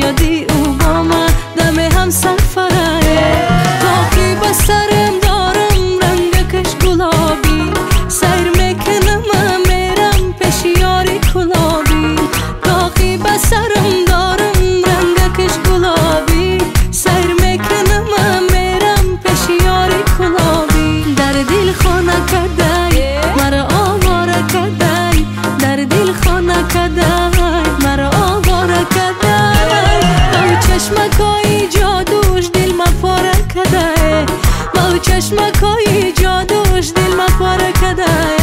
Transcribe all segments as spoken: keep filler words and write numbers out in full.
یادی او با من دم هم سفره تاقی به سرم دارم رنگکش گلابی سیر میکنم میرم پیش یاری کلابی تاقی به سرم دارم رنگکش گلابی سیر میکنم میرم پیش یاری کلابی در دل خانه کدای مرا آواره کدای در دل خانه کدای مرا آواره کدای او چشمکای جادوش دل ما پاره کدای او چشمکای جادوش دل ما پاره کدای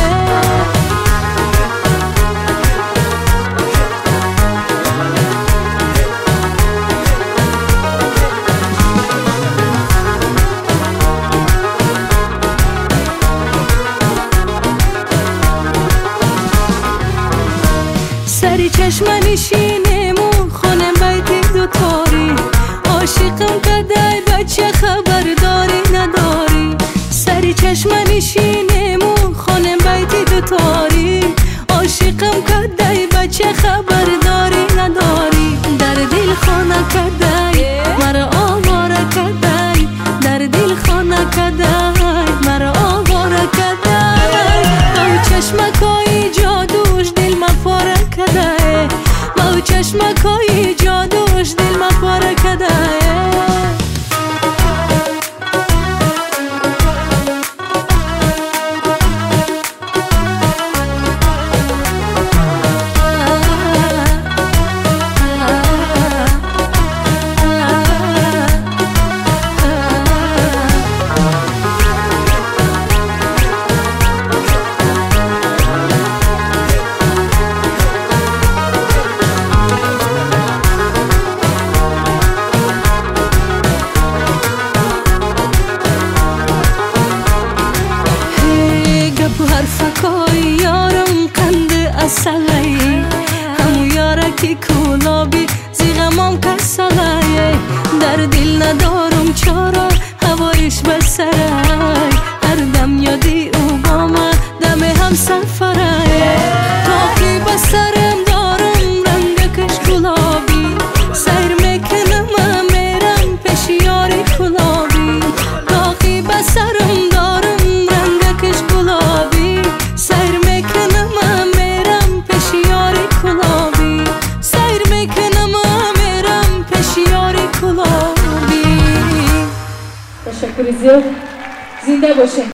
سری چشم نشینمو خونم بیت دوتاری عاشقم کدای بچه خبرداری نداری سری چشم نشینمو خونم بیت دوتاری عاشقم کدای بچه خبرداری نداری در دل خانه کدای مرا آواره کدای در دل خانه کدای مرا آواره کدای او چشمکای جادوش دل ما پاره کدای او چشمکای جادوش دل ما پاره کدای حرفکای یارم قند اصلی همو یارکی کلابی زیغمام کسلی در دل ندارم چارا هوایش بسرای هر دم یادی او با من دم هم سفره تاقی بسرم دارم رنگکش گلابی سیر میکنم میرم پیش یاری کلابی تاقی بسرم دارم رنگکش گلابی سیر میکنم میرم پیش یاری کلابی سیر میکنم میرم پیش یاری کلابی. تشکر زیاد. زنده باشه.